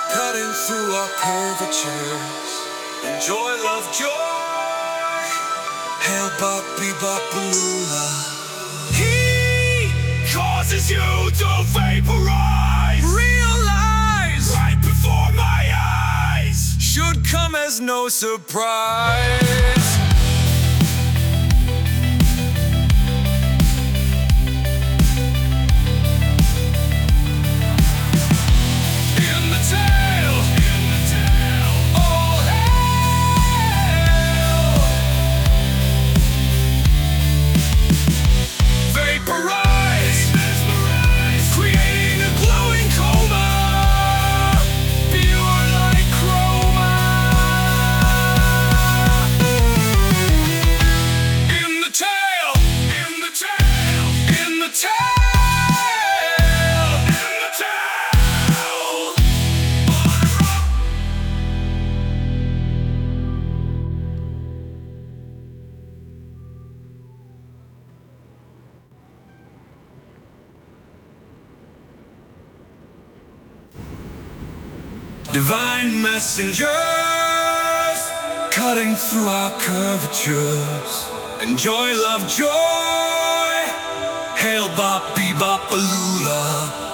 cutting through our curvatures. Enjoy, love, joy. Hail, bop, bebop, baloola. He causes you to vaporize. Realize right before my eyes should come as no surprise. Divine messengers, cutting through our curvatures. Enjoy, love, joy. Hail, bop, bebop, baloola.